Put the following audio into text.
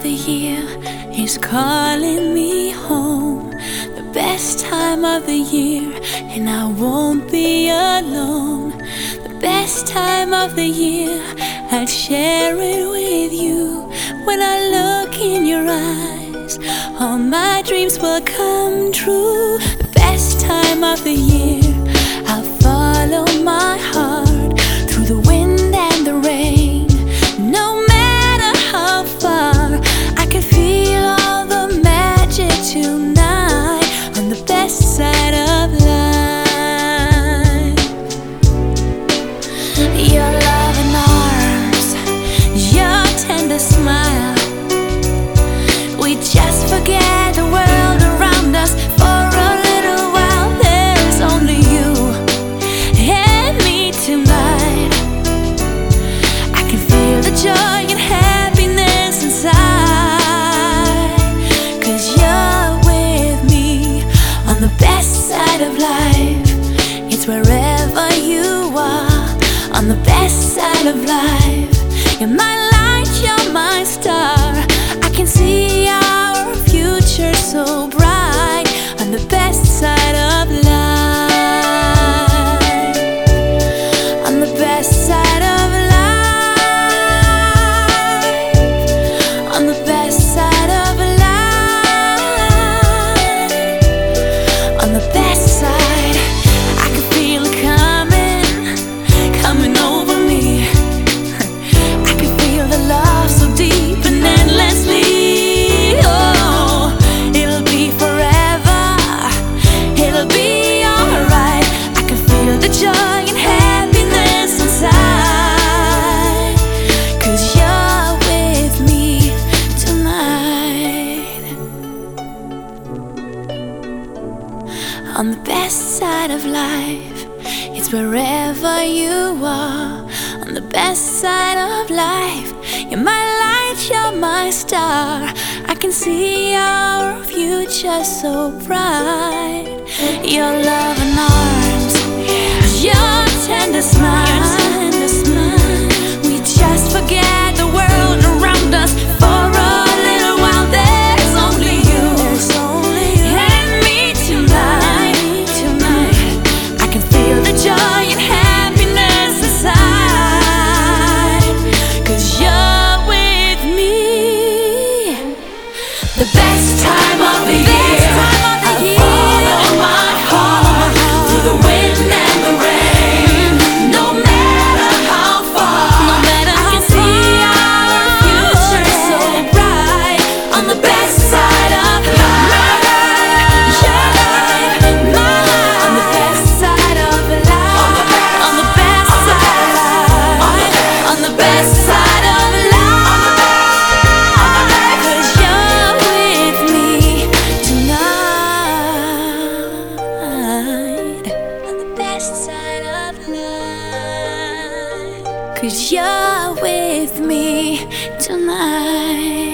of the year is calling me home. The best time of the year, and I won't be alone. The best time of the year, I'd share it with you. When I look in your eyes, all my dreams will come true. The best time of the year, I'll follow my heart through the wind and the rain. No matter how far, I can feel all the magic tonight on the best side of life. Your loving arms, your tender smile, we just forget the world around us for a little while. There's only you and me tonight. I can feel the joy and happiness inside, 'cause you're with me on the best side of life. It's wherever you are on the best side of life. You're my light, you're my star. I can see our future so bright on the best side of life. On the best side of life. On the best side of life. On the best side, I can feel it coming over me. I can feel the love so deep and endlessly. Oh, it'll be forever, it'll be alright. I can feel the joy and happiness inside, 'cause you're with me tonight. On the best side of life, it's wherever you are. On the best side of life, you're my light, you're my star. I can see our future so bright. Your loving arms, your tender smile, we just forget the world around us for a little while. There's only you and me tonight. I can feel the joy and happiness inside, 'cause you're with me. The best time of the year, I'll follow my heart through the wind and the rain. No matter how far, I can see our future so bright on the best side of life. Your life, my life, on the best side of life. On the best side of life. On the best side of life. 'Cause you're with me tonight. On the best side of life. 'Cause you're with me tonight.